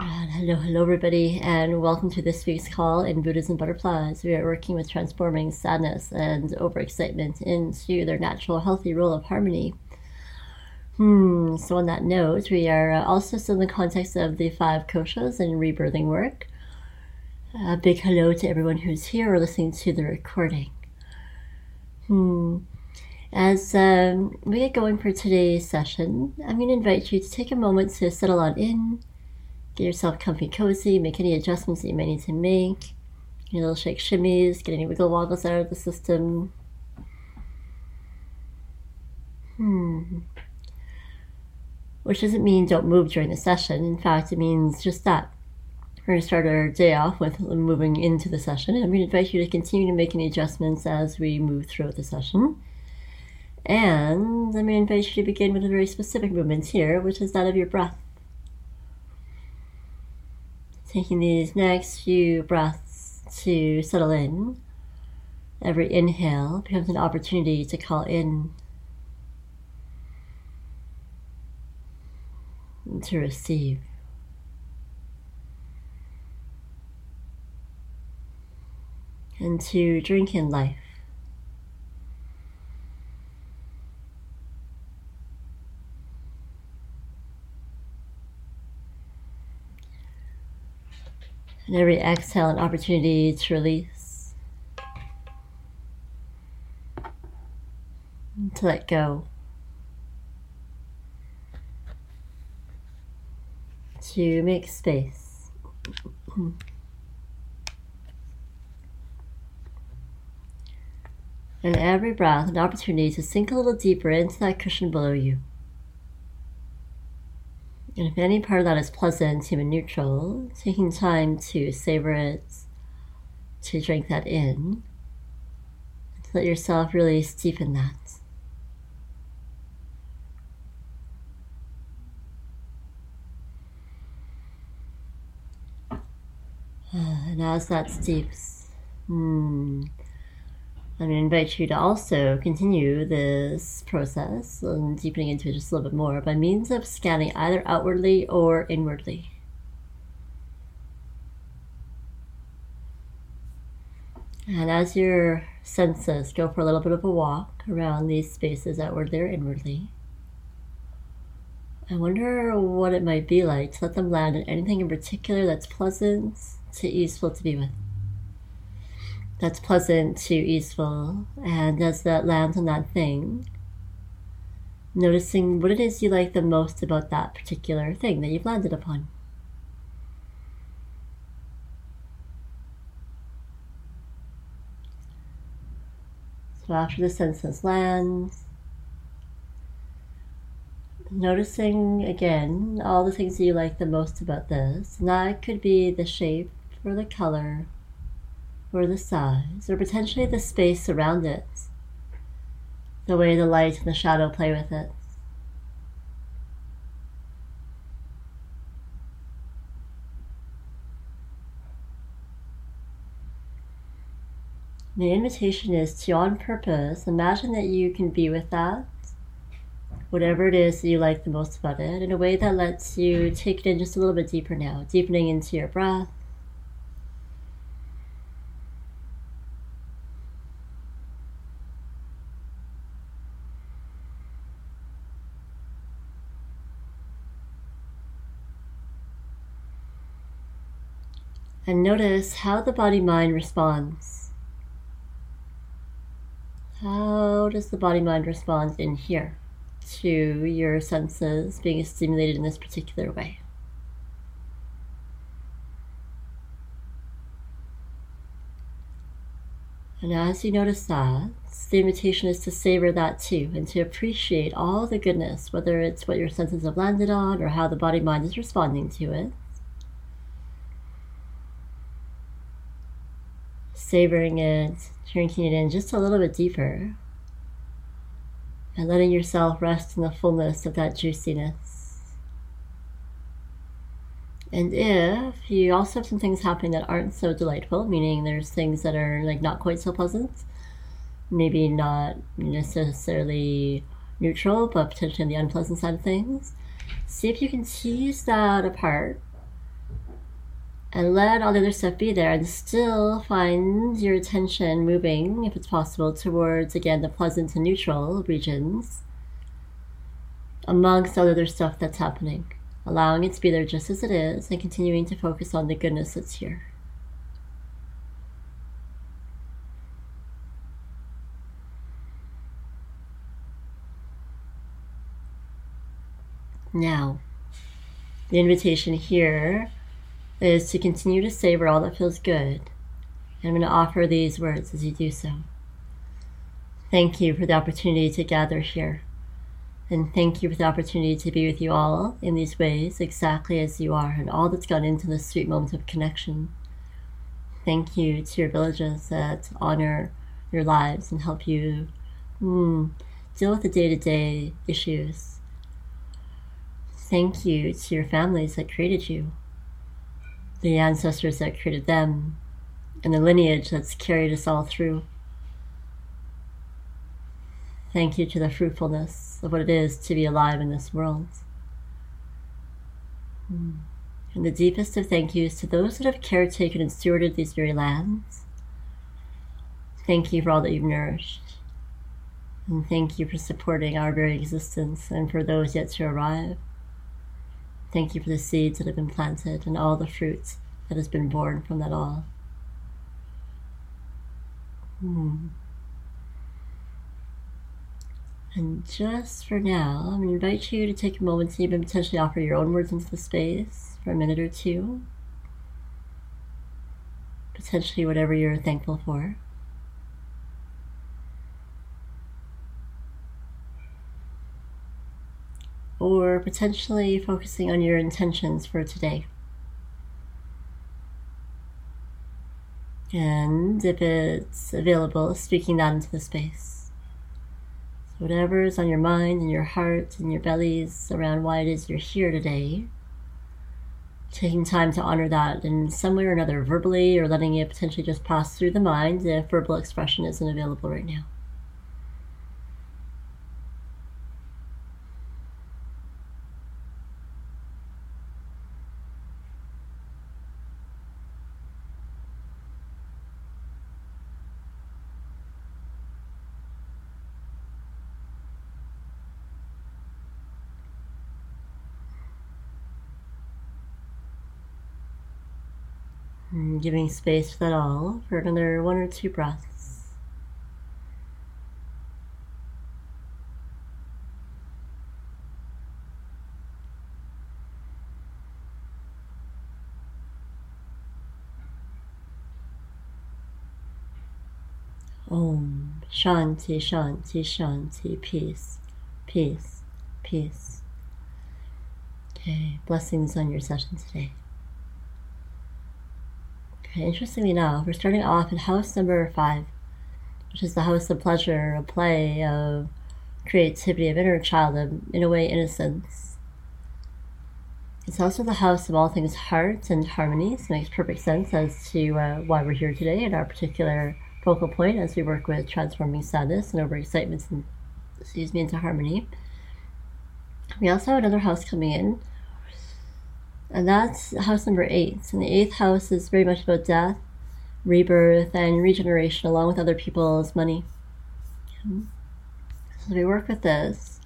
And hello, everybody, and welcome to this week's call in Buddhism Butterflies. We are working with transforming sadness and overexcitement into their natural, healthy role of harmony. So on that note, we are also still in the context of the 5 koshas and rebirthing work. A big hello to everyone who's here or listening to the recording. As we get going for today's session, I'm going to invite you to take a moment to settle on in. Get yourself comfy, cozy, make any adjustments that you may need to make. Any little shake shimmies, get any wiggle woggles out of the system. Which doesn't mean don't move during the session. In fact, it means just that. We're going to start our day off with moving into the session. And I'm going to invite you to continue to make any adjustments as we move throughout the session. And I'm going to invite you to begin with a very specific movement here, which is that of your breath. Taking these next few breaths to settle in. Every inhale becomes an opportunity to call in, to receive. And to drink in life. And every exhale, an opportunity to release, to let go, to make space. And every breath, an opportunity to sink a little deeper into that cushion below you. And if any part of that is pleasant, even neutral, taking time to savor it, to drink that in, to let yourself really steep in that. And as that steeps, I'm going to invite you to also continue this process and deepening into it just a little bit more by means of scanning either outwardly or inwardly. And as your senses go for a little bit of a walk around these spaces outwardly or inwardly, I wonder what it might be like to let them land in anything in particular that's pleasant to easeful to be with. That's pleasant to easeful, and as that lands on that thing, noticing what it is you like the most about that particular thing that you've landed upon. So after the senses land, noticing again all the things that you like the most about this, and that could be the shape or the color, or the size, or potentially the space around it, the way the light and the shadow play with it. The invitation is to, on purpose, imagine that you can be with that, whatever it is that you like the most about it, in a way that lets you take it in just a little bit deeper now, deepening into your breath, and notice how the body-mind responds. How does the body-mind respond in here to your senses being stimulated in this particular way? And as you notice that, the invitation is to savor that too, and to appreciate all the goodness, whether it's what your senses have landed on or how the body-mind is responding to it. Savoring it, drinking it in just a little bit deeper, and letting yourself rest in the fullness of that juiciness. And if you also have some things happening that aren't so delightful, meaning there's things that are like not quite so pleasant, maybe not necessarily neutral, but potentially on the unpleasant side of things, see if you can tease that apart And let all the other stuff be there, and still find your attention moving, if it's possible, towards, again, the pleasant and neutral regions amongst all the other stuff that's happening. Allowing it to be there just as it is, and continuing to focus on the goodness that's here. Now, the invitation here is to continue to savor all that feels good. And I'm going to offer these words as you do so. Thank you for the opportunity to gather here. And thank you for the opportunity to be with you all in these ways, exactly as you are, and all that's gone into this sweet moment of connection. Thank you to your villages that honor your lives and help you deal with the day-to-day issues. Thank you to your families that created you, the ancestors that created them, and the lineage that's carried us all through. Thank you to the fruitfulness of what it is to be alive in this world. And the deepest of thank yous to those that have caretaken and stewarded these very lands. Thank you for all that you've nourished. And thank you for supporting our very existence and for those yet to arrive. Thank you for the seeds that have been planted and all the fruits that has been born from that all. And just for now, I'm going to invite you to take a moment to even potentially offer your own words into the space for a minute or two. Potentially whatever you're thankful for. Or potentially focusing on your intentions for today. And if it's available, speaking that into the space. So whatever is on your mind and your heart and your bellies around why it is you're here today, taking time to honor that in some way or another, verbally, or letting it potentially just pass through the mind if verbal expression isn't available right now. And giving space for that all for another 1 or 2 breaths. Om Shanti Shanti Shanti. Peace, peace, peace. Okay, blessings on your session today. Interestingly enough, we're starting off in house number 5, which is the house of pleasure, of play, of creativity, of inner child, of, in a way, innocence. It's also the house of all things heart and harmony, so it makes perfect sense as to why we're here today and our particular focal point as we work with transforming sadness and overexcitement into harmony. We also have another house coming in, and that's house number 8. And the 8th house is very much about death, rebirth, and regeneration, along with other people's money. So we work with this.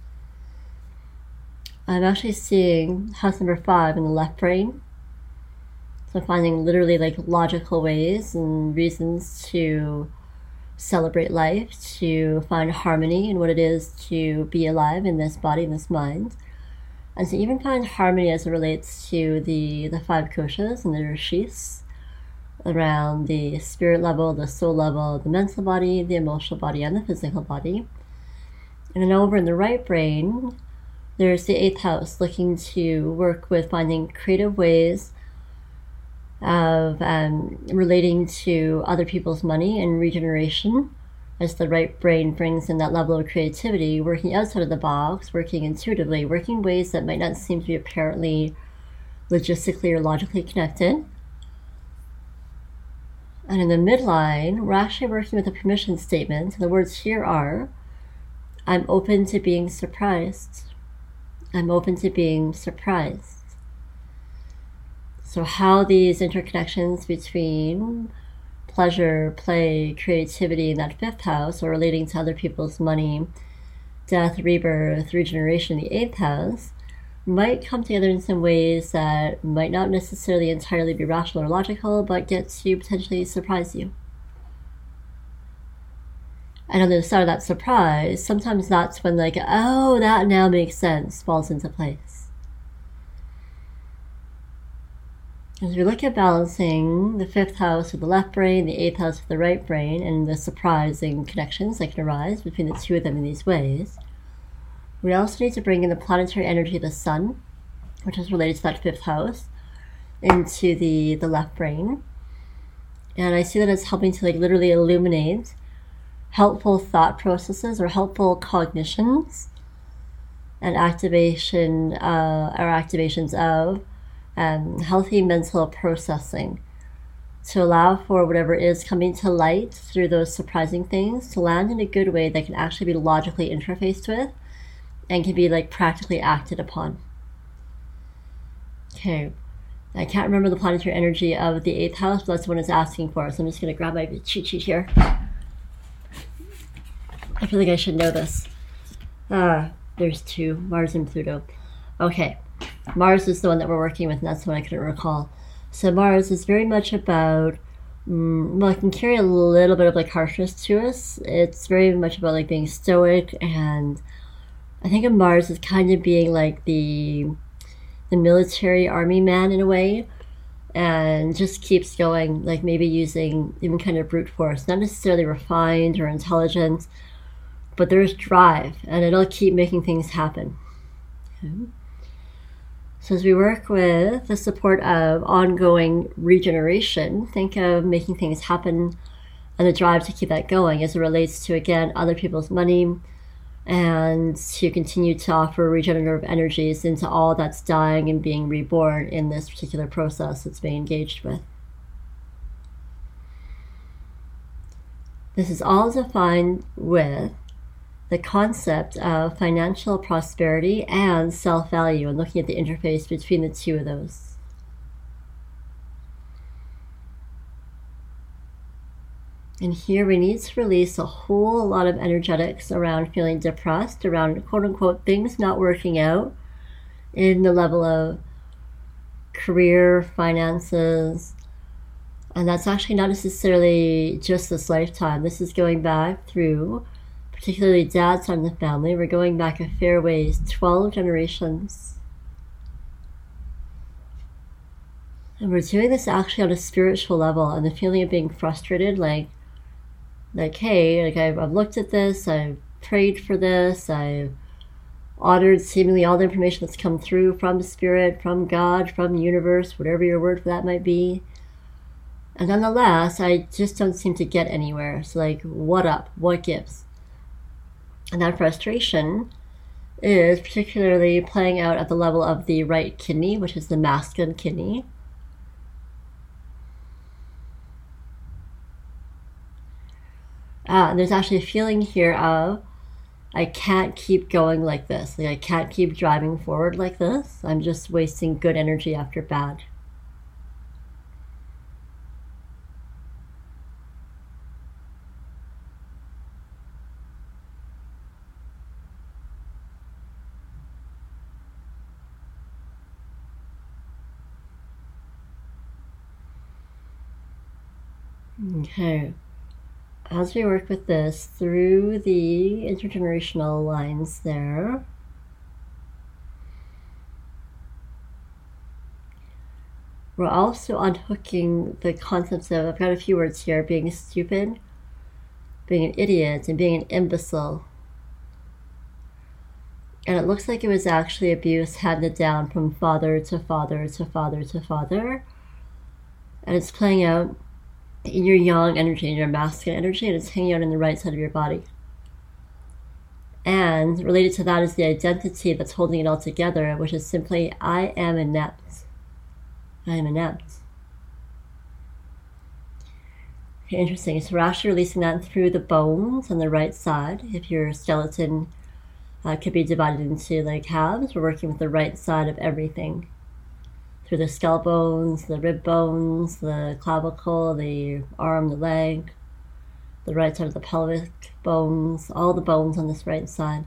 I'm actually seeing house number 5 in the left brain. So finding literally like logical ways and reasons to celebrate life, to find harmony in what it is to be alive in this body, in this mind. And to even find harmony as it relates to the 5 koshas and the rishis around the spirit level, the soul level, the mental body, the emotional body, and the physical body. And then over in the right brain, there's the 8th house, looking to work with finding creative ways of relating to other people's money and regeneration, as the right brain brings in that level of creativity, working outside of the box, working intuitively, working ways that might not seem to be apparently logistically or logically connected. And in the midline, we're actually working with a permission statement. And the words here are, I'm open to being surprised. I'm open to being surprised. So how these interconnections between pleasure, play, creativity in that fifth house, or relating to other people's money, death, rebirth, regeneration in the eighth house, might come together in some ways that might not necessarily entirely be rational or logical, but get to potentially surprise you. And on the other side of that surprise, sometimes that's when like, oh, that now makes sense, falls into place. As we look at balancing the fifth house with the left brain, the eighth house with the right brain, and the surprising connections that can arise between the two of them in these ways, we also need to bring in the planetary energy of the sun, which is related to that fifth house, into the left brain. And I see that it's helping to like literally illuminate helpful thought processes or helpful cognitions and activations of healthy mental processing to allow for whatever is coming to light through those surprising things to land in a good way that can actually be logically interfaced with and can be like practically acted upon. Okay, I can't remember the planetary energy of the eighth house, but that's what it's asking for. So I'm just going to grab my cheat sheet here. I feel like I should know this. There's two, Mars and Pluto. Okay, Mars is the one that we're working with, and that's the one I couldn't recall. So Mars is very much about, well, it can carry a little bit of like harshness to us. It's very much about like being stoic, and I think of Mars as kind of being like the military army man in a way, and just keeps going, like maybe using even kind of brute force, not necessarily refined or intelligent, but there's drive, and it'll keep making things happen. Okay. So as we work with the support of ongoing regeneration, think of making things happen and the drive to keep that going as it relates to, again, other people's money, and to continue to offer regenerative energies into all that's dying and being reborn in this particular process that's being engaged with. This is all defined with the concept of financial prosperity and self-value, and looking at the interface between the two of those. And here we need to release a whole lot of energetics around feeling depressed, around quote-unquote things not working out in the level of career, finances, and that's actually not necessarily just this lifetime. This is going back through particularly dad's side of the family. We're going back a fair ways, 12 generations. And we're doing this actually on a spiritual level, and the feeling of being frustrated, like hey, like I've looked at this, I've prayed for this, I've honored seemingly all the information that's come through from spirit, from God, from the universe, whatever your word for that might be. And nonetheless, I just don't seem to get anywhere. So like, what up? What gives? And that frustration is particularly playing out at the level of the right kidney, which is the masculine kidney. And there's actually a feeling here of, I can't keep going like this. Like I can't keep driving forward like this. I'm just wasting good energy after bad. Okay, as we work with this through the intergenerational lines there, we're also unhooking the concepts of, I've got a few words here, being stupid, being an idiot, and being an imbecile. And it looks like it was actually abuse handed down from father to father to father to father. And it's playing out in your yang energy, in your masculine energy, and it's hanging out in the right side of your body. And related to that is the identity that's holding it all together, which is simply, I am inept. I am inept. Okay, interesting. So we're actually releasing that through the bones on the right side. If your skeleton could be divided into like halves, we're working with the right side of everything through the skull bones, the rib bones, the clavicle, the arm, the leg, the right side of the pelvic bones, all the bones on this right side.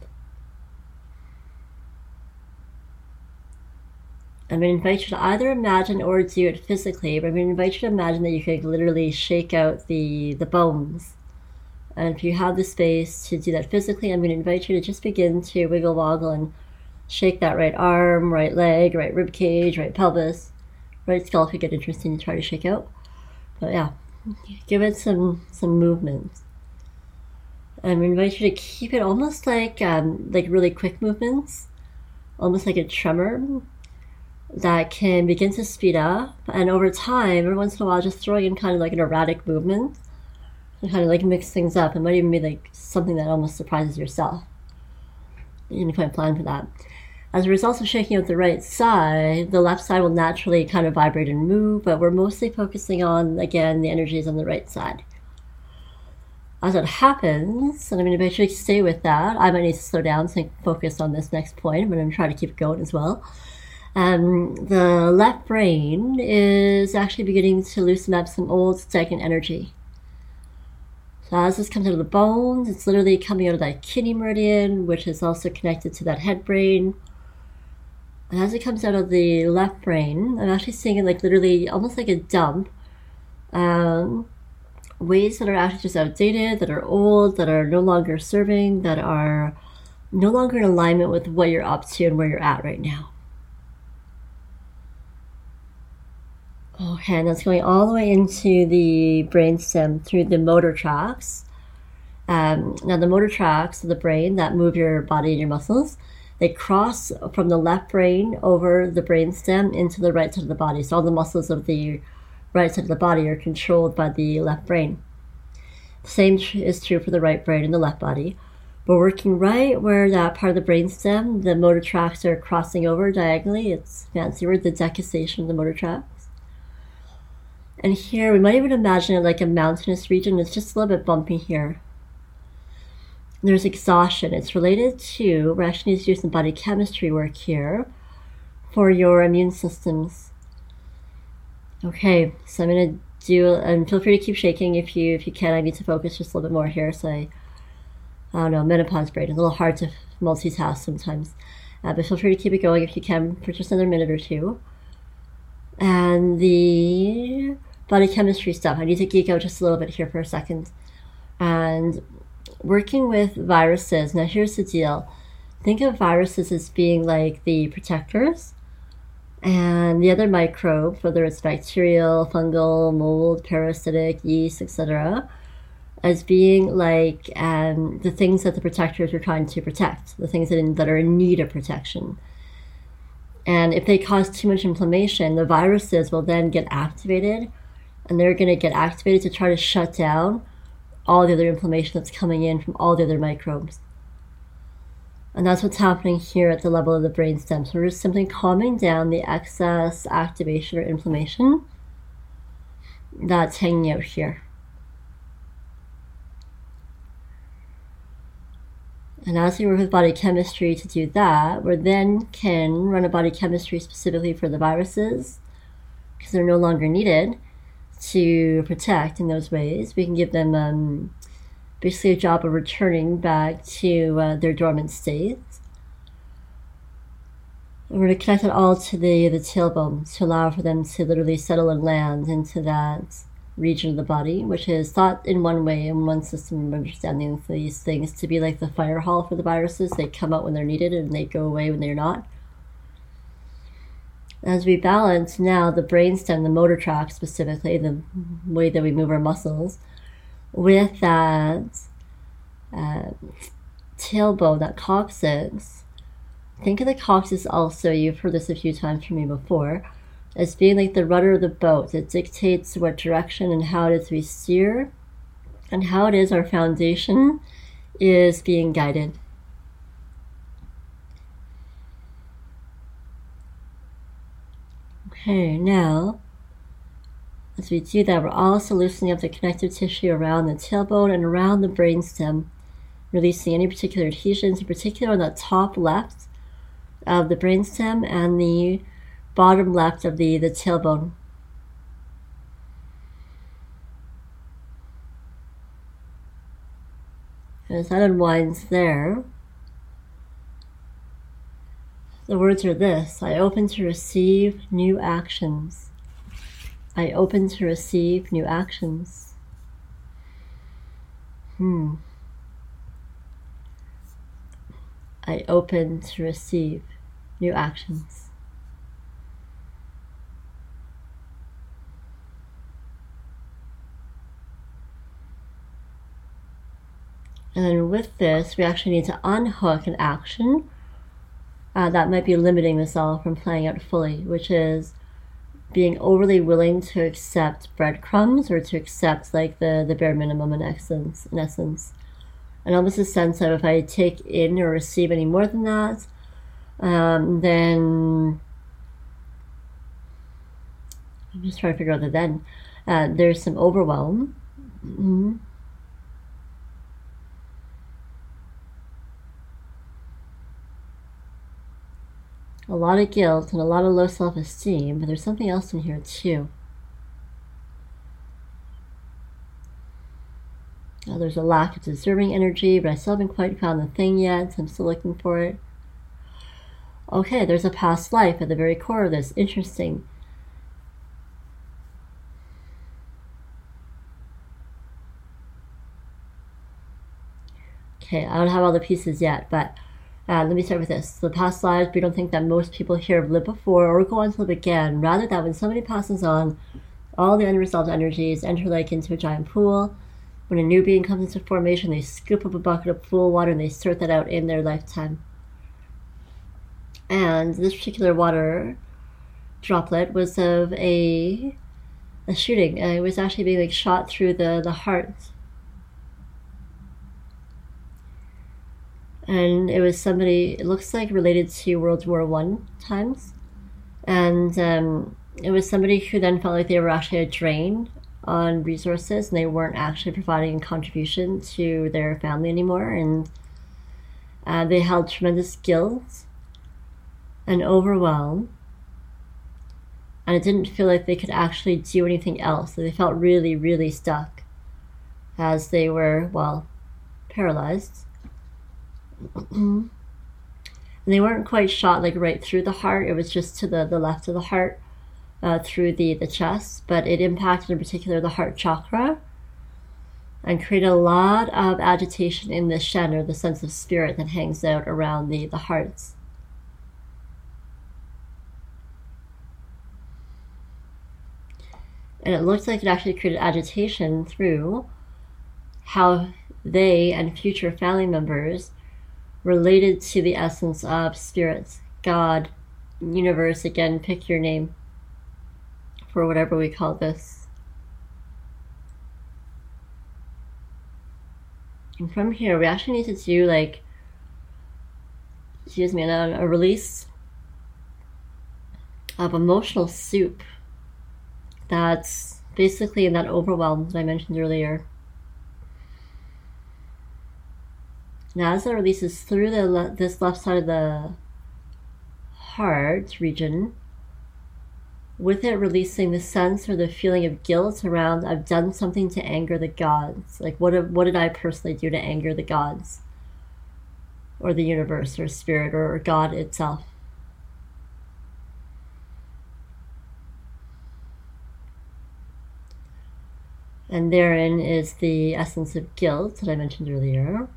I'm going to invite you to either imagine or do it physically, but I'm going to invite you to imagine that you could literally shake out the bones. And if you have the space to do that physically, I'm going to invite you to just begin to wiggle, woggle, and shake that right arm, right leg, right rib cage, right pelvis, right skull could get interesting to try to shake out. But yeah, give it some movement. I'm going to invite you to keep it almost like really quick movements, almost like a tremor that can begin to speed up. And over time, every once in a while, just throwing in kind of like an erratic movement to kind of like mix things up. It might even be like something that almost surprises yourself. You can quite plan for that. As a result of shaking out the right side, the left side will naturally kind of vibrate and move, but we're mostly focusing on, again, the energies on the right side. As that happens, and I'm going to invite you to stay with that. I might need to slow down so I can focus on this next point, but I'm going to try to keep it going as well. The left brain is actually beginning to loosen up some old stagnant energy. So as this comes out of the bones, it's literally coming out of that kidney meridian, which is also connected to that head brain. And as it comes out of the left brain, I'm actually seeing it like literally almost like a dump. Ways that are actually just outdated, that are old, that are no longer serving, that are no longer in alignment with what you're up to and where you're at right now. Okay, and that's going all the way into the brainstem through the motor tracts. Now the motor tracts of the brain that move your body and your muscles, they cross from the left brain over the brainstem into the right side of the body. So all the muscles of the right side of the body are controlled by the left brain. The same is true for the right brain and the left body. We're working right where that part of the brainstem, the motor tracts are crossing over diagonally. It's a fancy word, the decussation of the motor tracts. And here, we might even imagine it like a mountainous region. It's just a little bit bumpy here. There's exhaustion. It's related to, we actually need to do some body chemistry work here for your immune systems. Okay, so I'm going to do, and feel free to keep shaking if you can. I need to focus just a little bit more here. So I don't know, menopause brain. It's a little hard to multitask sometimes. But feel free to keep it going if you can for just another minute or two. And the body chemistry stuff, I need to geek out just a little bit here for a second. And working with viruses, now here's the deal. Think of viruses as being like the protectors, and the other microbes, whether it's bacterial, fungal, mold, parasitic, yeast, etc., as being like the things that the protectors are trying to protect, the things that are in need of protection. And if they cause too much inflammation, the viruses will then get activated, and they're going to get activated to try to shut down all the other inflammation that's coming in from all the other microbes. And that's what's happening here at the level of the brainstem. So we're just simply calming down the excess activation or inflammation that's hanging out here. And as we work with body chemistry to do that, we then can run a body chemistry specifically for the viruses, because they're no longer needed to protect in those ways. We can give them basically a job of returning back to their dormant states. And we're going to connect it all to the tailbone to allow for them to literally settle and land into that region of the body, which is thought in one way, in one system of understanding these things, to be like the fire hall for the viruses. They come out when they're needed and they go away when they're not. As we balance now the brainstem, the motor tract specifically, the way that we move our muscles, with that tailbone, that coccyx. Think of the coccyx also, you've heard this a few times from me before, as being like the rudder of the boat. It dictates what direction and how it is we steer, and how it is our foundation is being guided. Okay, now, as we do that, we're also loosening up the connective tissue around the tailbone and around the brainstem, releasing any particular adhesions, in particular on the top left of the brainstem and the bottom left of the tailbone. As that unwinds there, the words are this: I open to receive new actions. I open to receive new actions. I open to receive new actions. And then with this, we actually need to unhook an action that might be limiting the cell from playing out fully, which is being overly willing to accept breadcrumbs or to accept like the bare minimum in essence. And almost a sense of, if I take in or receive any more than that, then I'm just trying to figure out the then. There's some overwhelm. A lot of guilt and a lot of low self-esteem, but there's something else in here too. There's a lack of deserving energy, but I still haven't quite found the thing yet, so I'm still looking for it. Okay, there's a past life at the very core of this. Interesting. Okay, I don't have all the pieces yet, but let me start with this. The past lives, we don't think that most people here have lived before or go on to live again. Rather, that when somebody passes on, all the unresolved energies enter like into a giant pool. When a new being comes into formation, they scoop up a bucket of pool water and they sort that out in their lifetime. And this particular water droplet was of a shooting. It was actually being like shot through the heart. And it was somebody, it looks like related to World War I times. And it was somebody who then felt like they were actually a drain on resources and they weren't actually providing a contribution to their family anymore. And they held tremendous guilt and overwhelm. And it didn't feel like they could actually do anything else. They felt really, really stuck as they were, well, paralyzed. And they weren't quite shot like right through the heart. It was just to the left of the heart, through the chest, but it impacted in particular the heart chakra and created a lot of agitation in the Shen, or the sense of spirit that hangs out around the hearts. And it looked like it actually created agitation through how they and future family members related to the essence of spirit, God, universe, again, pick your name for whatever we call this. And from here, we actually need to do like, a release of emotional soup that's basically in that overwhelm that I mentioned earlier. Now, as it releases through this left side of the heart region, with it releasing the sense or the feeling of guilt around, I've done something to anger the gods. Like, what did I personally do to anger the gods? Or the universe, or spirit, or God itself? And therein is the essence of guilt that I mentioned earlier.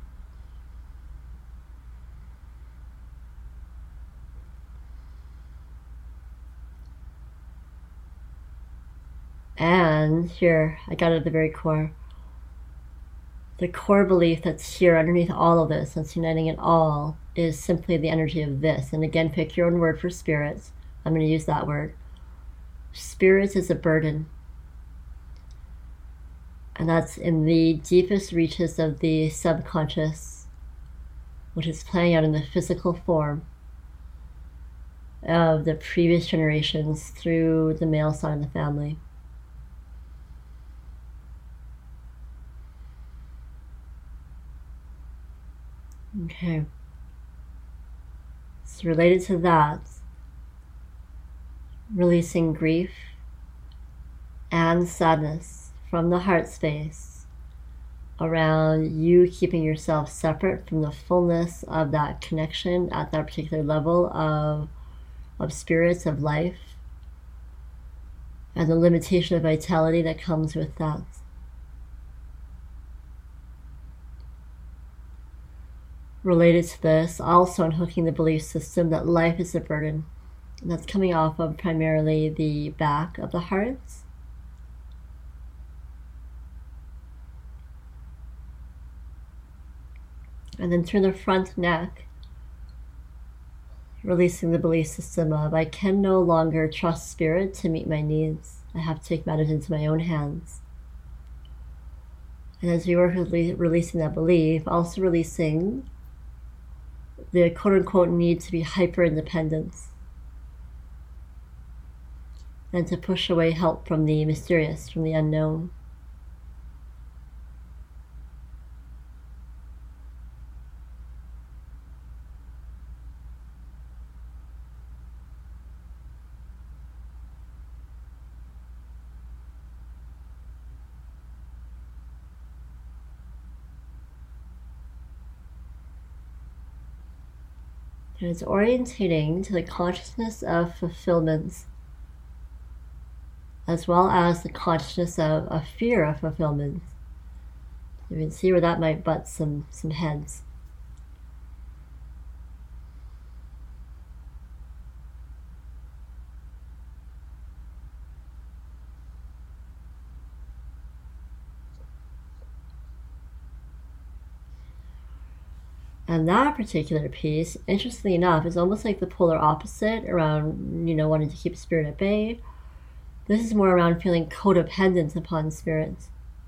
And here, I got it at the very core. The core belief that's here underneath all of this, that's uniting it all, is simply the energy of this. And again, pick your own word for spirits. I'm going to use that word. Spirit is a burden. And that's in the deepest reaches of the subconscious, which is playing out in the physical form of the previous generations through the male side of the family. Okay. So related to that, releasing grief and sadness from the heart space around you keeping yourself separate from the fullness of that connection at that particular level of spirits, of life, and the limitation of vitality that comes with that. Related to this, also unhooking the belief system that life is a burden. And that's coming off of primarily the back of the heart. And then through the front neck, releasing the belief system of I can no longer trust spirit to meet my needs. I have to take matters into my own hands. And as we work with releasing that belief, also releasing the quote-unquote need to be hyper-independent and to push away help from the mysterious, from the unknown. And it's orientating to the consciousness of fulfillment, as well as the consciousness of a fear of fulfillment. You can see where that might butt some heads. And that particular piece, interestingly enough, is almost like the polar opposite around, wanting to keep spirit at bay. This is more around feeling codependent upon spirits.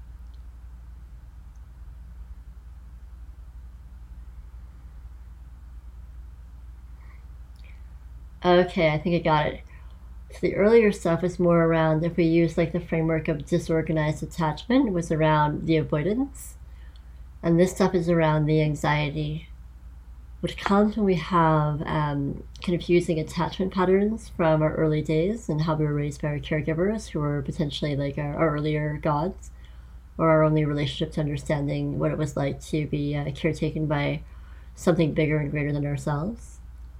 Okay, I think I got it. So the earlier stuff is more around, if we use like the framework of disorganized attachment, was around the avoidance. And this stuff is around the anxiety, which comes when we have confusing attachment patterns from our early days and how we were raised by our caregivers, who were potentially like our earlier gods, or our only relationship to understanding what it was like to be caretaken by something bigger and greater than ourselves.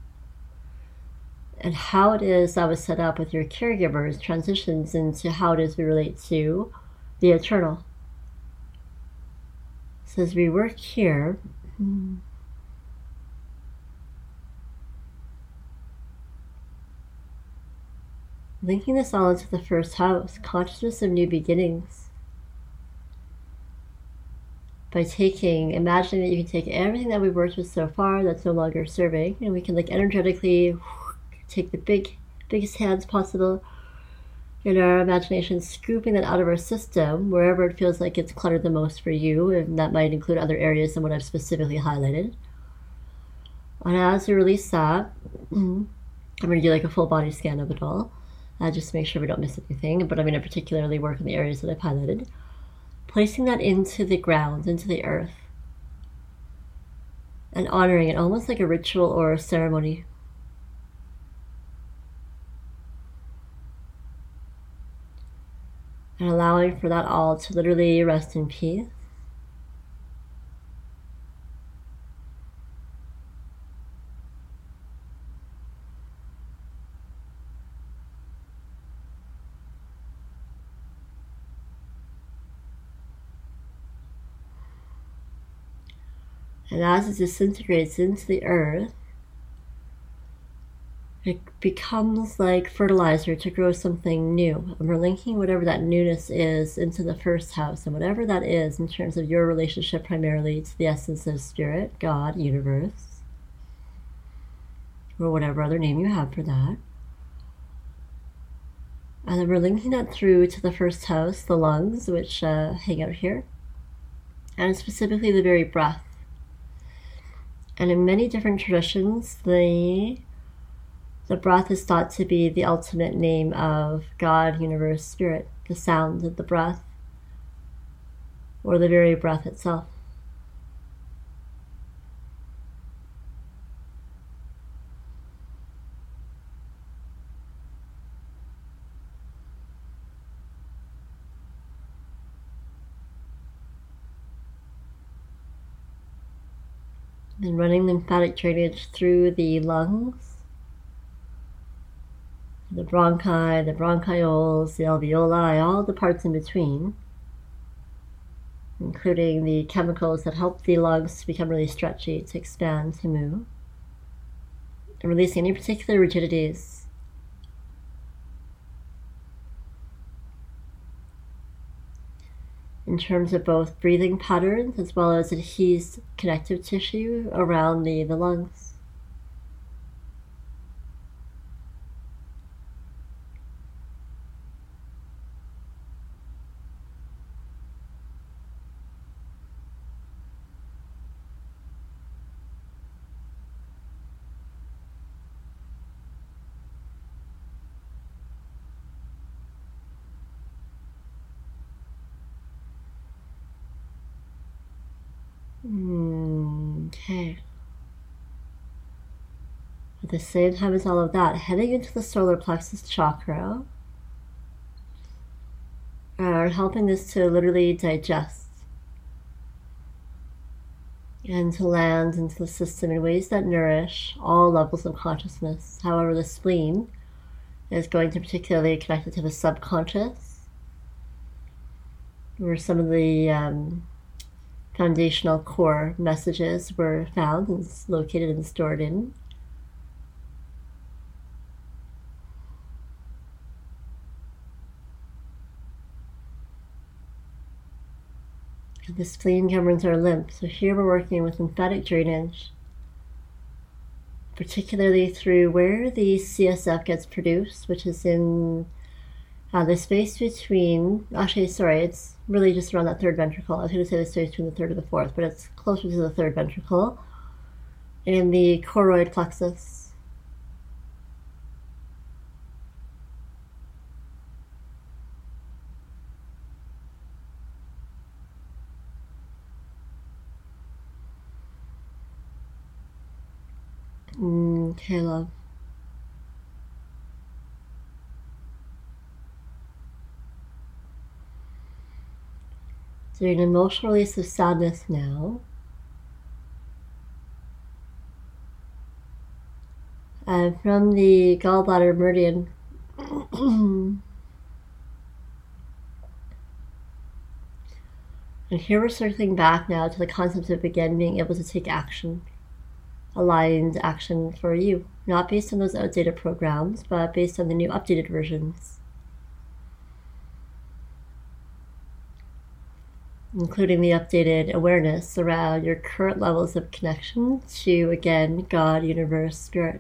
And how it is that was set up with your caregivers transitions into how it is we relate to the eternal. So as we work here, linking this all into the first house, consciousness of new beginnings. By imagining that you can take everything that we've worked with so far that's no longer serving, and we can like energetically take the biggest hands possible in our imagination, scooping that out of our system, wherever it feels like it's cluttered the most for you, and that might include other areas than what I've specifically highlighted. And as we release that, I'm going to do like a full body scan of it all. Just to make sure we don't miss anything, but I'm going to particularly work on the areas that I've highlighted. Placing that into the ground, into the earth, and honoring it almost like a ritual or a ceremony. And allowing for that all to literally rest in peace. And as it disintegrates into the earth, it becomes like fertilizer to grow something new. And we're linking whatever that newness is into the first house, and whatever that is in terms of your relationship primarily to the essence of spirit, God, universe, or whatever other name you have for that. And then we're linking that through to the first house, the lungs, which hang out here, and specifically the very breath. And in many different traditions, the breath is thought to be the ultimate name of God, universe, spirit, the sound of the breath, or the very breath itself. And running lymphatic drainage through the lungs, the bronchi, the bronchioles, the alveoli, all the parts in between, including the chemicals that help the lungs to become really stretchy, to expand, to move, and releasing any particular rigidities. In terms of both breathing patterns as well as adhesed connective tissue around the lungs. Okay. At the same time as all of that, heading into the solar plexus chakra, are helping this to literally digest and to land into the system in ways that nourish all levels of consciousness. However, the spleen is going to particularly connect it to the subconscious, where some of the foundational core messages were found and located and stored in. And the spleen governs our lymph. So here we're working with lymphatic drainage, particularly through where the CSF gets produced, which is in the space between, actually, sorry, it's really just around that third ventricle. I was going to say the space between the third and the fourth, but it's closer to the third ventricle, in the choroid plexus. Okay, love. Doing an emotional release of sadness now. And from the gallbladder meridian, and here we're circling back now to the concept of again being able to take action, aligned action for you, not based on those outdated programs, but based on the new updated versions, including the updated awareness around your current levels of connection to, again, God, universe, spirit.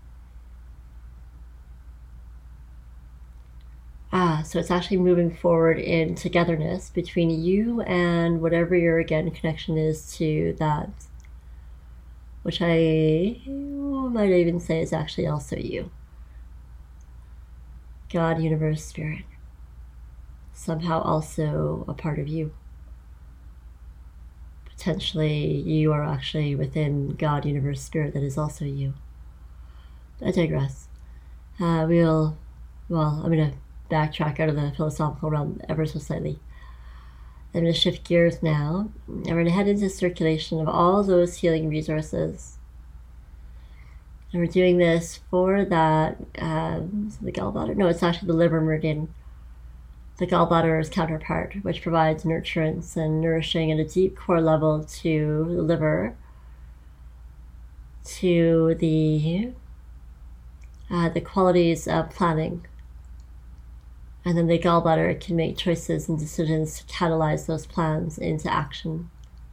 So it's actually moving forward in togetherness between you and whatever your, again, connection is to that, which I might even say is actually also you. God, universe, spirit. Somehow also a part of you. Potentially you are actually within God, universe, spirit that is also you. I digress. I'm going to backtrack out of the philosophical realm ever so slightly. I'm going to shift gears now, and we're going to head into circulation of all those healing resources. And we're doing this for that, the gallbladder? No, it's actually the liver meridian. The gallbladder's counterpart, which provides nurturance and nourishing at a deep core level to the liver, to the qualities of planning. And then the gallbladder can make choices and decisions to catalyze those plans into action.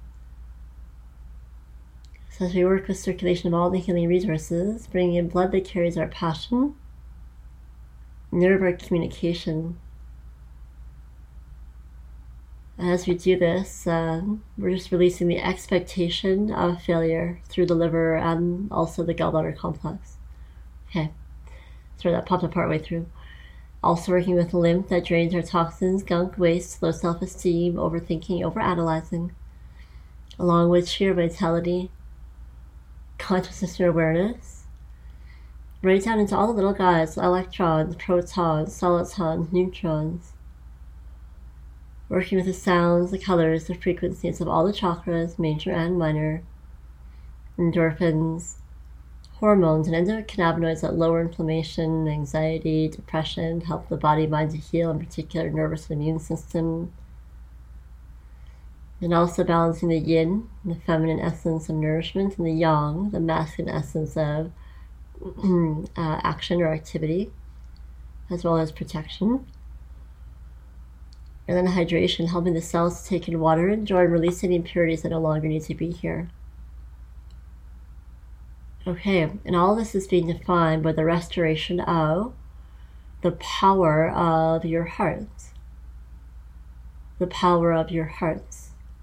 So as we work with circulation of all the healing resources, bringing in blood that carries our passion, nerve our communication. As we do this, we're just releasing the expectation of failure through the liver and also the gallbladder complex. Okay, sorry, that popped up partway through. Also working with the lymph that drains our toxins, gunk, waste, low self-esteem, overthinking, overanalyzing, along with sheer vitality, consciousness and awareness, right down into all the little guys, electrons, protons, solitons, neutrons, working with the sounds, the colors, the frequencies of all the chakras, major and minor, endorphins, hormones, and endocannabinoids that lower inflammation, anxiety, depression, help the body, mind to heal, in particular nervous and immune system. And also balancing the yin, the feminine essence of nourishment, and the yang, the masculine essence of action or activity, as well as protection. And then hydration, helping the cells to take in water and joy and release any impurities that no longer need to be here. Okay, and all this is being defined by the restoration of the power of your heart. The power of your heart.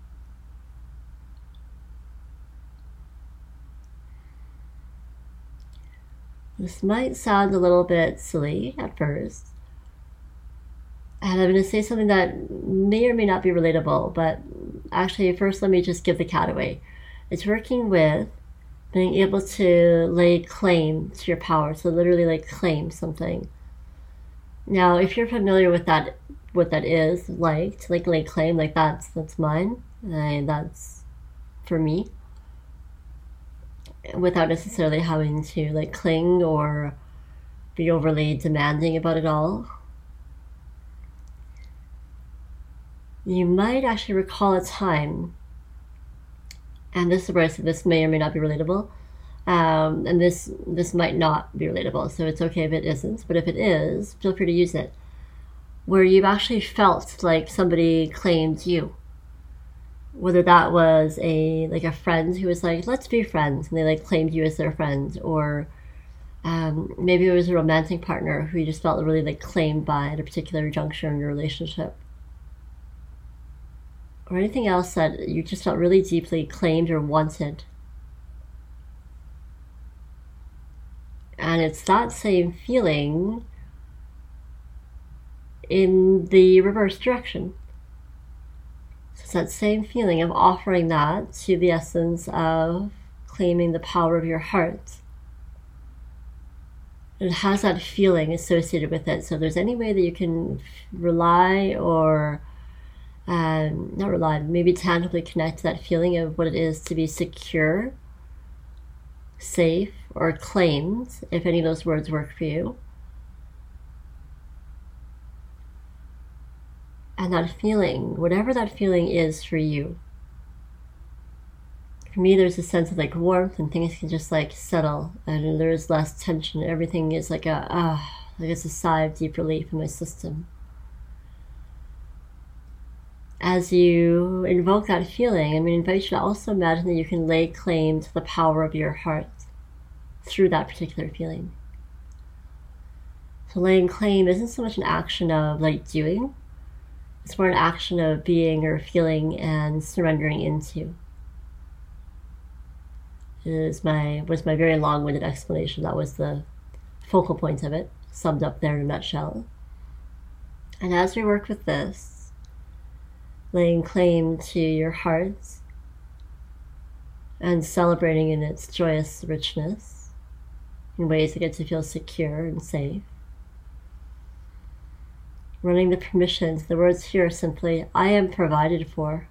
This might sound a little bit silly at first, and I'm going to say something that may or may not be relatable, but actually first let me just give the cat away. It's working with being able to lay claim to your power, so literally like claim something. Now, if you're familiar with that, what that is, like to like lay claim, like that's mine, and that's for me, without necessarily having to like cling or be overly demanding about it all. You might actually recall a time, and this is where I said this may or may not be relatable, and this might not be relatable, so it's okay if it isn't, but if it is, feel free to use it, where you've actually felt like somebody claimed you. Whether that was a friend who was like, let's be friends, and they like claimed you as their friend, or maybe it was a romantic partner who you just felt really like claimed by at a particular juncture in your relationship, or anything else that you just felt really deeply claimed or wanted. And it's that same feeling in the reverse direction. So it's that same feeling of offering that to the essence of claiming the power of your heart. It has that feeling associated with it. So if there's any way that you can rely or not rely, maybe tangibly connect to that feeling of what it is to be secure, safe, or claimed, if any of those words work for you. And that feeling, whatever that feeling is for you. For me, there's a sense of like warmth, and things can just like settle, and there's less tension. Everything is like like it's a sigh of deep relief in my system. As you invoke that feeling, I'm going to invite you to also imagine that you can lay claim to the power of your heart through that particular feeling. So laying claim isn't so much an action of like doing, it's more an action of being or feeling and surrendering into. Was my very long-winded explanation. That was the focal point of it, summed up there in a nutshell. And as we work with this, laying claim to your heart and celebrating in its joyous richness in ways that get to feel secure and safe, running the permissions, the words here are simply, I am provided for.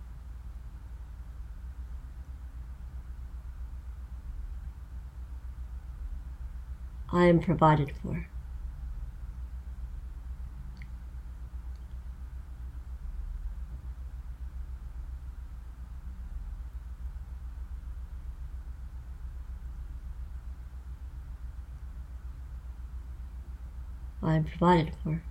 I am provided for. I am provided for.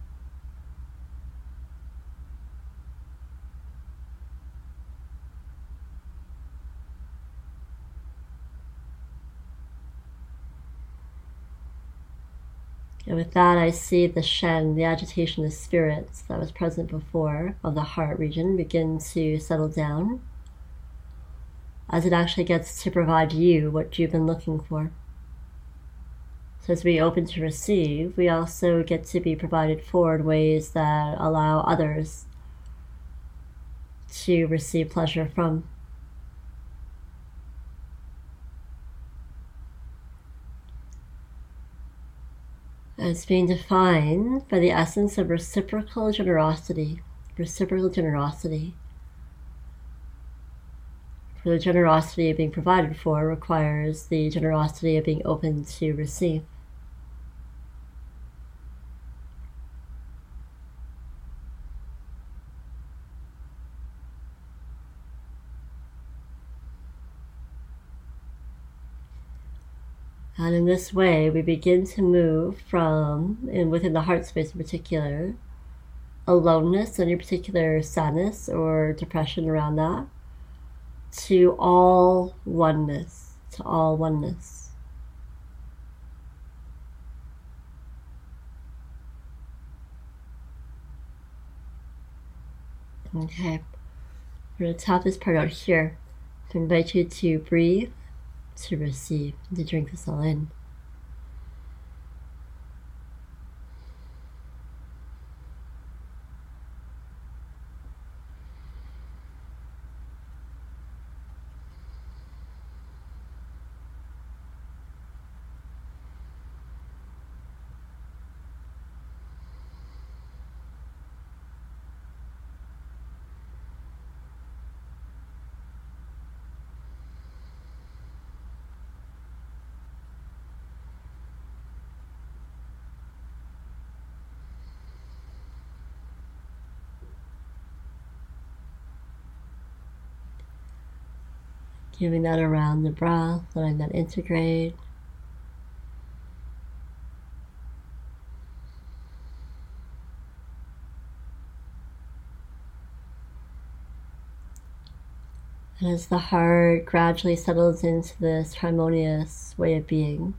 And with that, I see the Shen, the agitation of spirits that was present before of the heart region, begin to settle down as it actually gets to provide you what you've been looking for. So as we open to receive, we also get to be provided for in ways that allow others to receive pleasure from. It's being defined by the essence of reciprocal generosity. Reciprocal generosity. For The generosity of being provided for requires the generosity of being open to receive. And in this way, we begin to move from, and within the heart space in particular, aloneness, any particular sadness or depression around that, to all oneness, to all oneness. Okay, we're going to tap this part out here to invite you to breathe, to receive, to drink this all in. Giving that around the breath, letting that integrate. And as the heart gradually settles into this harmonious way of being,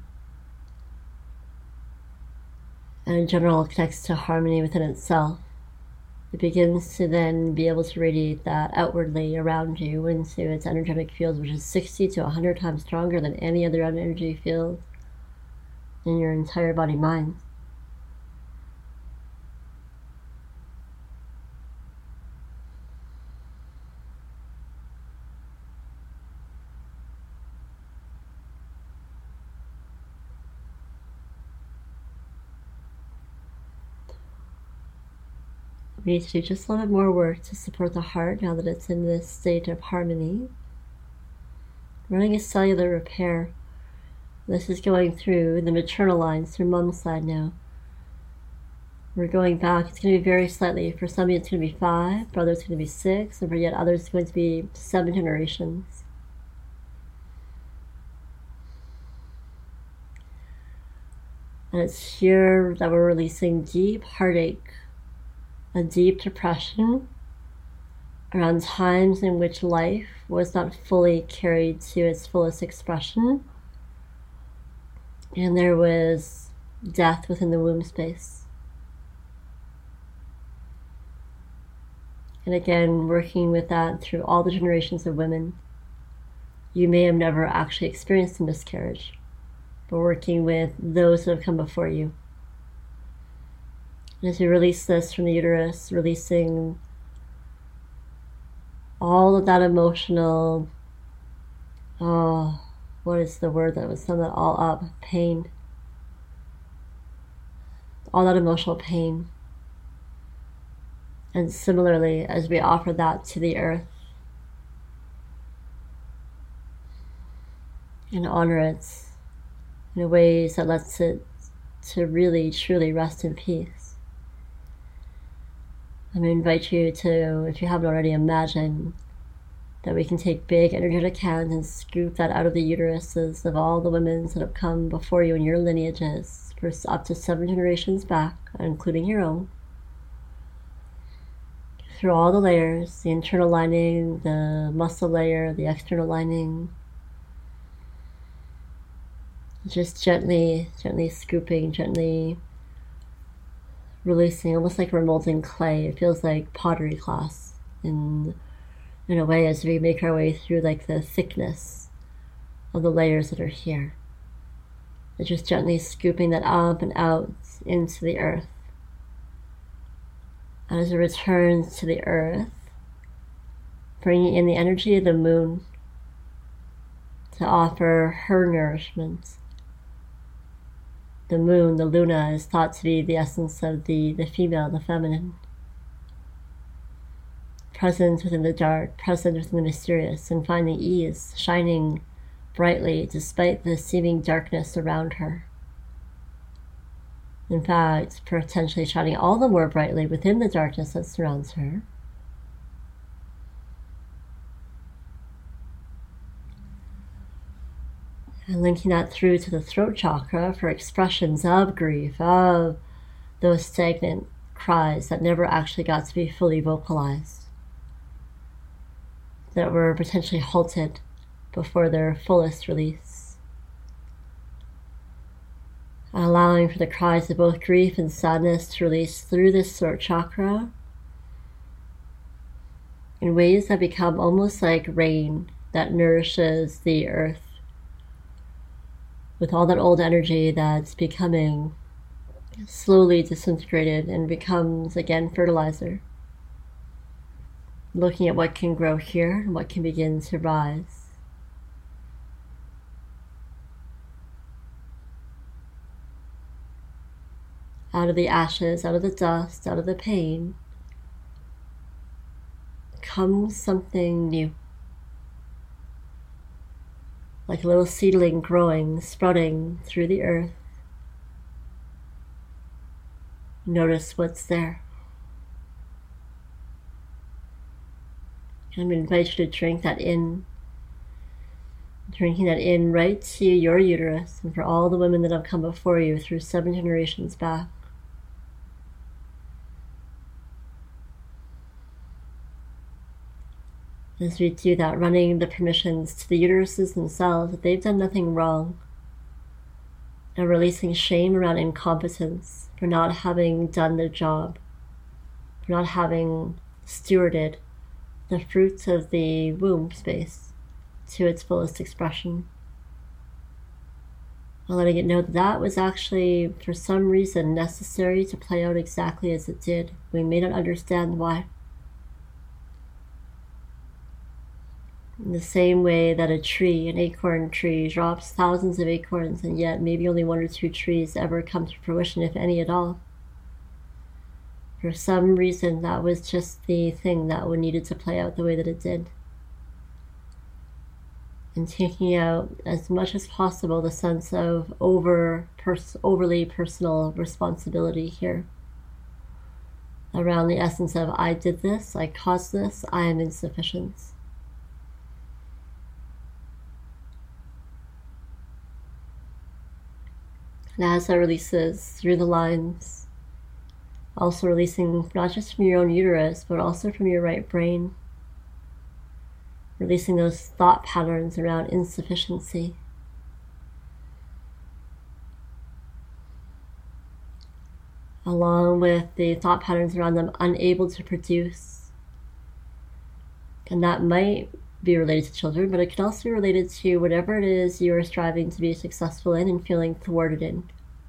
and in general connects to harmony within itself, it begins to then be able to radiate that outwardly around you into its energetic field, which is 60 to 100 times stronger than any other energy field in your entire body-mind. We need to do just a little bit more work to support the heart now that it's in this state of harmony. Running a cellular repair. This is going through the maternal lines, through mom's side now. We're going back. It's going to be very slightly. For some, it's going to be 5. For others, it's going to be 6. And for yet others, it's going to be 7 generations. And it's here that we're releasing deep heartache, a deep depression around times in which life was not fully carried to its fullest expression, and there was death within the womb space. And again, working with that through all the generations of women. You may have never actually experienced a miscarriage, but working with those that have come before you. And as you release this from the uterus, releasing all of that emotional, what is the word that would sum that all up? Pain. All that emotional pain. And similarly, as we offer that to the earth and honor it in ways that lets it to really, truly rest in peace. I'm going to invite you to, if you haven't already, imagine that we can take big energetic hands and scoop that out of the uteruses of all the women that have come before you in your lineages for up to 7 generations back, including your own. Through all the layers, the internal lining, the muscle layer, the external lining. Just gently scooping, gently releasing, almost like we're molding clay. It feels like pottery class in a way, as we make our way through like the thickness of the layers that are here. It's just gently scooping that up and out into the earth. And as it returns to the earth, bringing in the energy of the moon to offer her nourishment. The moon, the Luna, is thought to be the essence of the female, the feminine. present within the dark, present within the mysterious, and finding ease, shining brightly despite the seeming darkness around her. In fact, potentially shining all the more brightly within the darkness that surrounds her. And linking that through to the throat chakra for expressions of grief, of those stagnant cries that never actually got to be fully vocalized, that were potentially halted before their fullest release. Allowing for the cries of both grief and sadness to release through this throat chakra in ways that become almost like rain that nourishes the earth with all that old energy that's becoming slowly disintegrated and becomes again fertilizer. Looking at what can grow here and what can begin to rise. Out of the ashes, out of the dust, out of the pain, comes something new. Like a little seedling growing, sprouting through the earth. Notice what's there. I'm going to invite you to drink that in. Drinking that in right to your uterus, and for all the women that have come before you through 7 generations back. As we do that, running the permissions to the uteruses themselves that they've done nothing wrong, and releasing shame around incompetence for not having done their job, for not having stewarded the fruits of the womb space to its fullest expression. And letting it know that that was actually, for some reason, necessary to play out exactly as it did. We may not understand why. In the same way that a tree, an acorn tree, drops thousands of acorns, and yet maybe only 1 or 2 trees ever come to fruition, if any at all. For some reason, that was just the thing that needed to play out the way that it did. And taking out as much as possible the sense of overly personal responsibility here. Around the essence of, I did this, I caused this, I am insufficient. And as that releases through the lines, also releasing not just from your own uterus, but also from your right brain. Releasing those thought patterns around insufficiency. Along with the thought patterns around them unable to produce. And that might be related to children, but it can also be related to whatever it is you are striving to be successful in and feeling thwarted in.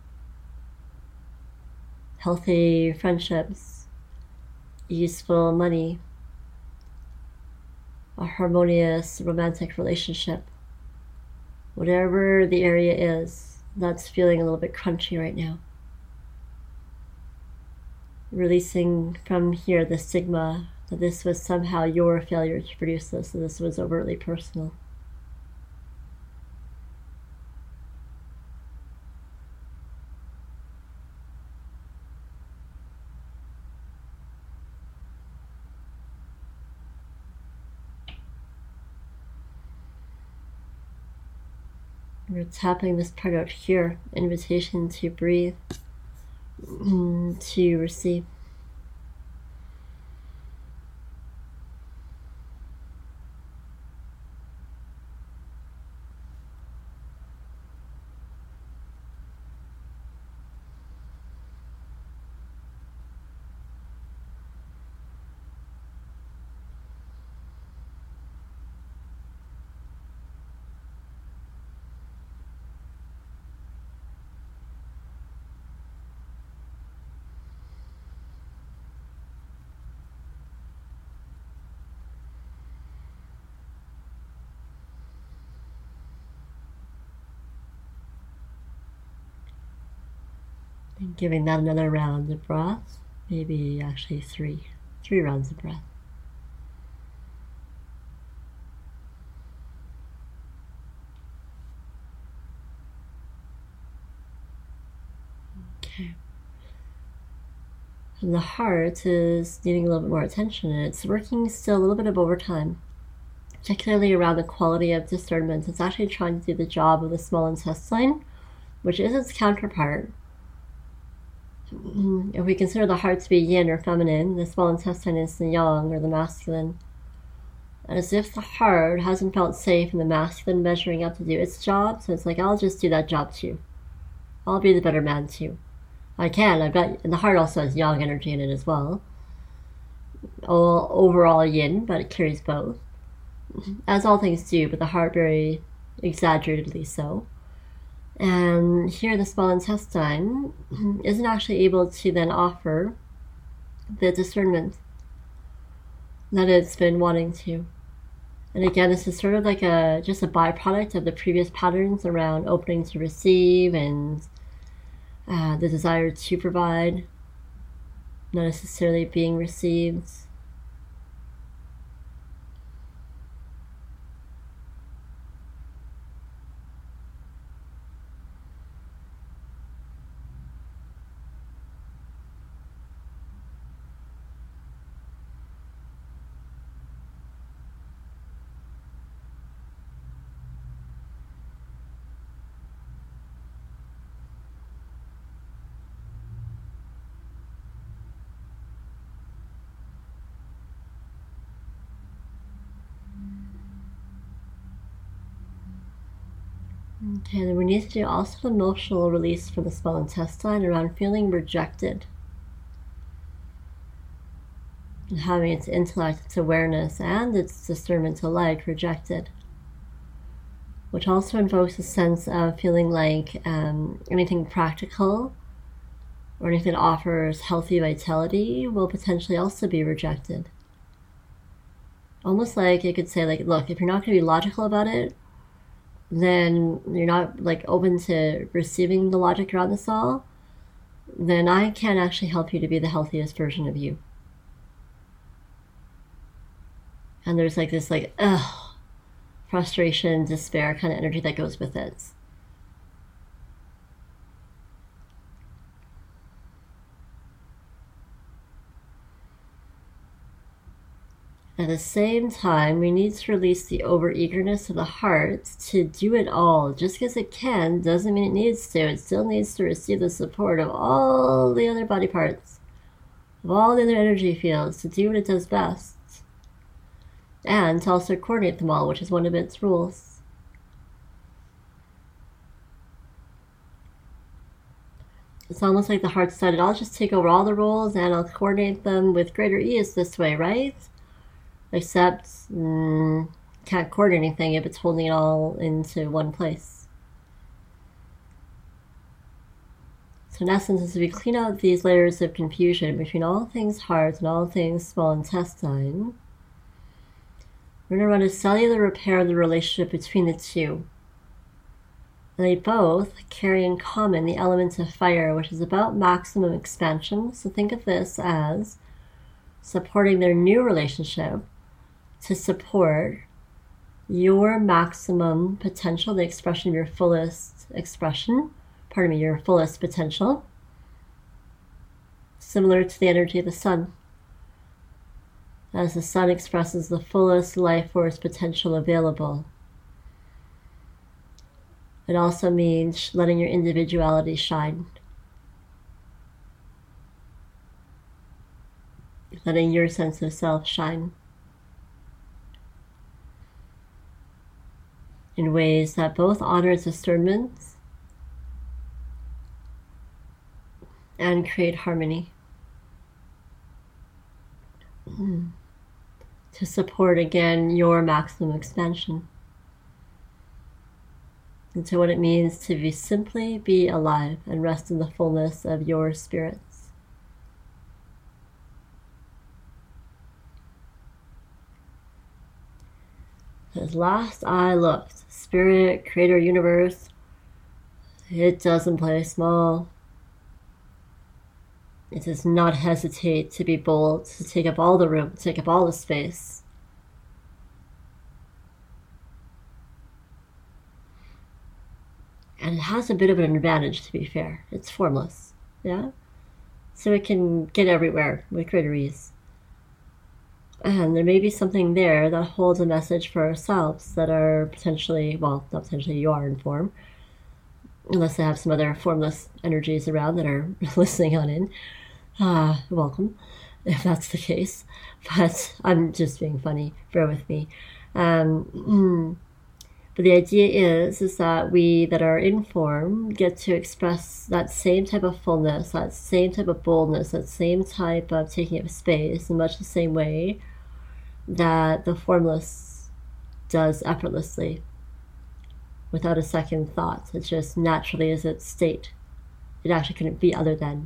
Healthy friendships, useful money, a harmonious romantic relationship. Whatever the area is that's feeling a little bit crunchy right now. Releasing from here the stigma that this was somehow your failure to produce this, that this was overtly personal. We're tapping this part out here, invitation to breathe, to receive. And giving that another round of breath, maybe actually three rounds of breath. Okay. And the heart is needing a little bit more attention, and it's working still a little bit of overtime, particularly around the quality of discernment. It's actually trying to do the job of the small intestine, which is its counterpart. If we consider the heart to be yin or feminine, the small intestine is the yang or the masculine. As if the heart hasn't felt safe in the masculine measuring up to do its job, so it's like, I'll just do that job too. I'll be the better man too. I've got, and the heart also has yang energy in it as well. Overall yin, but it carries both. As all things do, but the heart very exaggeratedly so. And here the small intestine isn't actually able to then offer the discernment that it's been wanting to. And again, this is sort of like just a byproduct of the previous patterns around opening to receive and the desire to provide, not necessarily being received. Okay, then we need to do also an emotional release from the small intestine around feeling rejected. And having its intellect, its awareness, and its discernment alike rejected. Which also invokes a sense of feeling like anything practical or anything that offers healthy vitality will potentially also be rejected. Almost like it could say, like, look, if you're not going to be logical about it, then you're not like open to receiving the logic around this all, then I can't actually help you to be the healthiest version of you. And there's like this like frustration, despair kind of energy that goes with it. At the same time, we need to release the overeagerness of the heart to do it all. Just because it can doesn't mean it needs to. It still needs to receive the support of all the other body parts, of all the other energy fields to do what it does best. And to also coordinate them all, which is one of its rules. It's almost like the heart decided, I'll just take over all the roles and I'll coordinate them with greater ease this way, right? Except can't coordinate anything if it's holding it all into one place. So in essence, as we clean out these layers of confusion between all things heart and all things small intestine, we're going to run a cellular repair of the relationship between the two. And they both carry in common the element of fire, which is about maximum expansion. So think of this as supporting their new relationship to support your maximum potential, the expression of your fullest expression, your fullest potential, similar to the energy of the sun. As the sun expresses the fullest life force potential available. It also means letting your individuality shine. Letting your sense of self shine. In ways that both honor discernment and create harmony. To support, again, your maximum expansion. Into what it means to simply be alive and rest in the fullness of your spirits. As last I looked, Spirit, Creator, Universe, it doesn't play small. It does not hesitate to be bold, to take up all the room, to take up all the space. And it has a bit of an advantage, to be fair. It's formless. Yeah? So it can get everywhere with greater ease. And there may be something there that holds a message for ourselves that are potentially, well, not potentially, you are in form, unless they have some other formless energies around that are listening on in. Welcome, if that's the case. But I'm just being funny. Bear with me. But the idea is that we that are in form get to express that same type of fullness, that same type of boldness, that same type of taking up space in much the same way that the formless does effortlessly, without a second thought. It just naturally is its state. It actually couldn't be other than.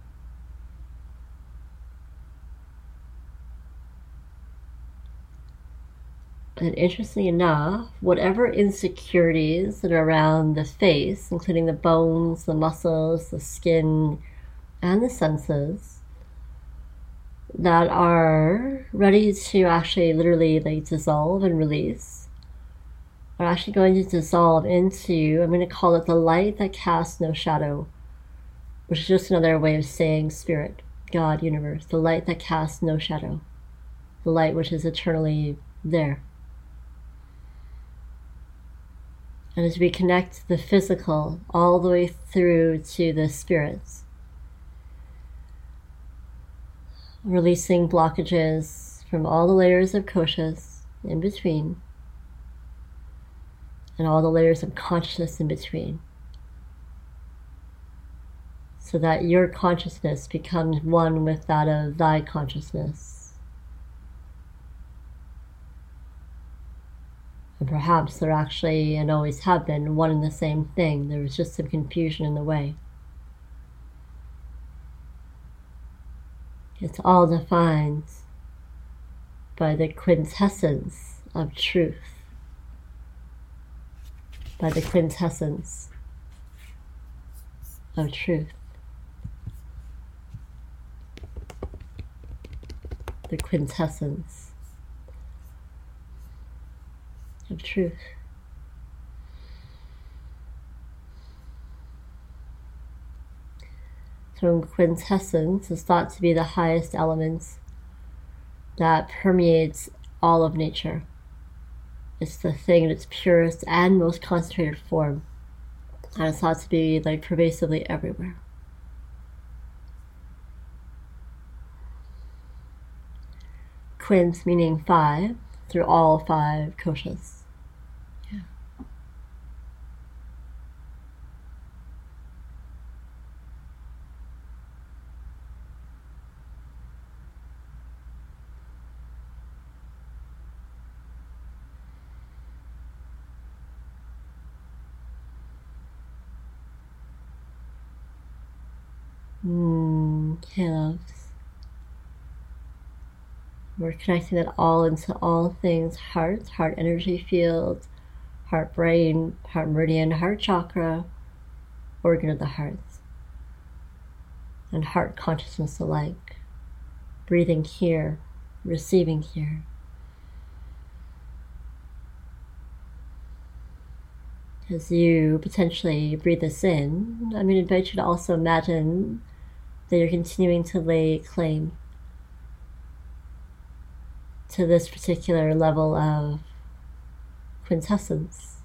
And interestingly enough, whatever insecurities that are around the face, including the bones, the muscles, the skin, and the senses, that are ready to actually literally like dissolve and release, are actually going to dissolve into, I'm going to call it the light that casts no shadow, which is just another way of saying spirit, God, universe, the light that casts no shadow, the light which is eternally there. And as we connect the physical all the way through to the spirits, releasing blockages from all the layers of koshas in between, and all the layers of consciousness in between, so that your consciousness becomes one with that of thy consciousness. And perhaps they're actually, and always have been, one and the same thing. There was just some confusion in the way. It's all defined by the quintessence of truth. By the quintessence of truth. The quintessence of truth. So quintessence is thought to be the highest element that permeates all of nature. It's the thing in its purest and most concentrated form. And it's thought to be like pervasively everywhere. Quint meaning 5, through all 5 koshas. Yeah. Okay, loves. We're connecting that all into all things heart, heart energy field, heart brain, heart meridian, heart chakra, organ of the heart, and heart consciousness alike. Breathing here, receiving here. As you potentially breathe this in, I'm going to invite you to also imagine that you're continuing to lay claim to this particular level of quintessence.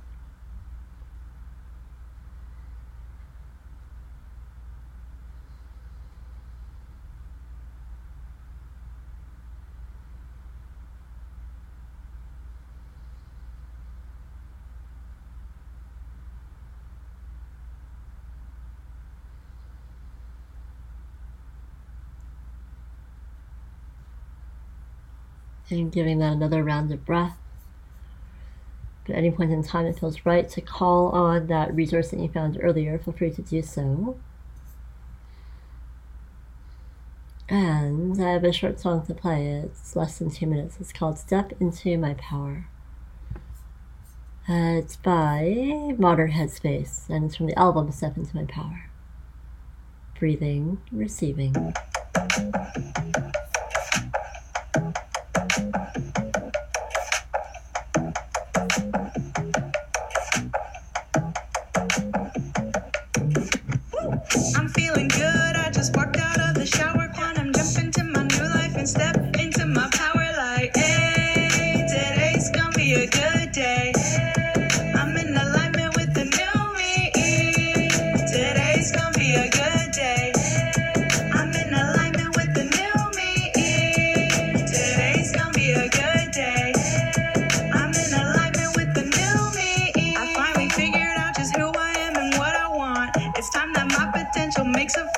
And giving that another round of breath. But at any point in time it feels right to call on that resource that you found earlier, feel free to do so. And I have a short song to play. It's less than 2 minutes. It's called Step Into My Power. It's by Modern Headspace, and it's from the album Step Into My Power. Breathing, receiving. I'm feeling good.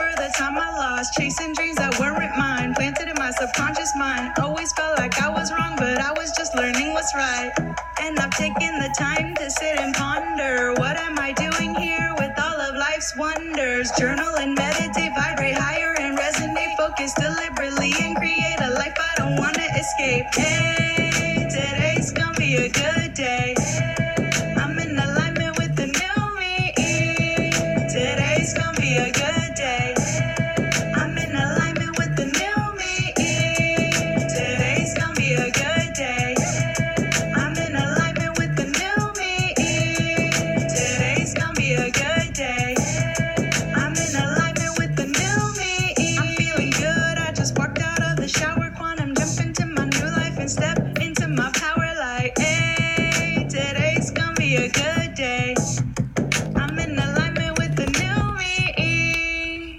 for the time I lost, chasing dreams that weren't mine, planted in my subconscious mind. Always felt like I was wrong, but I was just learning what's right. And I've taken the time to sit and ponder, what am I doing here with all of life's wonders? Journal and meditate, vibrate higher and resonate, focus deliberately and create a life I don't want to escape. Hey, today's gonna be a good day. I'm in alignment with the new me. Today's gonna be a good day. I'm in alignment with the new me. Today's gonna be a good day. I'm in alignment with the new me. Today's gonna be a good day. I'm in alignment with the new me. I'm feeling good. I just walked out of the shower. Quantum jump into my new life and step into my power light. Hey, today's gonna be a good day. I'm in alignment with the new me.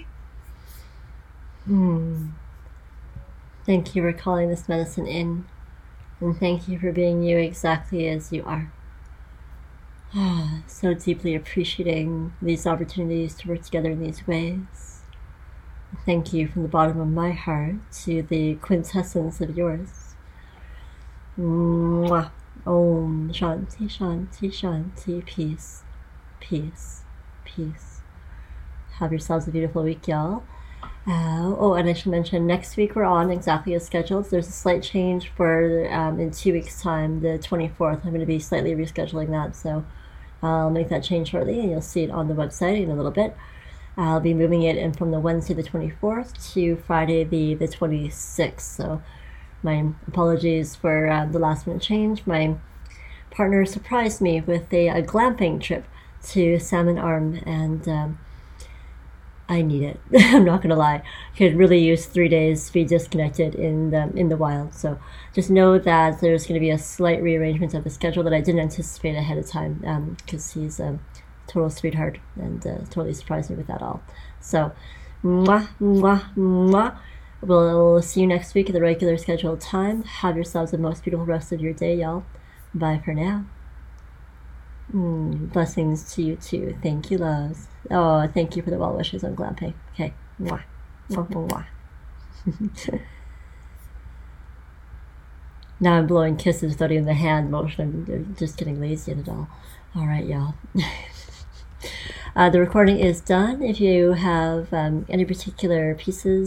Thank you for calling this medicine in, and thank you for being you exactly as you are. So deeply appreciating these opportunities to work together in these ways. Thank you from the bottom of my heart to the quintessence of yours. Mwah. Om Shanti Shanti Shanti. Peace, peace, peace. Have yourselves a beautiful week, y'all. And I should mention, next week we're on exactly as scheduled. There's a slight change for in 2 weeks' time, the 24th. I'm going to be slightly rescheduling that, so I'll make that change shortly, and you'll see it on the website in a little bit. I'll be moving it in from the Wednesday the 24th to Friday the 26th. So my apologies for the last minute change. My partner surprised me with a glamping trip to Salmon Arm, and I need it. I'm not gonna lie. Could really use 3 days to be disconnected in the wild. So just know that there's going to be a slight rearrangement of the schedule that I didn't anticipate ahead of time, because he's a total sweetheart and totally surprised me with that all. So mwah, mwah, mwah. We'll see you next week at the regular scheduled time. Have yourselves the most beautiful rest of your day, y'all. Bye for now. Blessings to you too. Thank you, loves. Oh, thank you for the well wishes on glamping. Okay. Mwah. Mwah, mwah, mwah. Now I'm blowing kisses without even the hand motion. I'm just getting lazy at it all. All right, y'all. The recording is done. If you have any particular pieces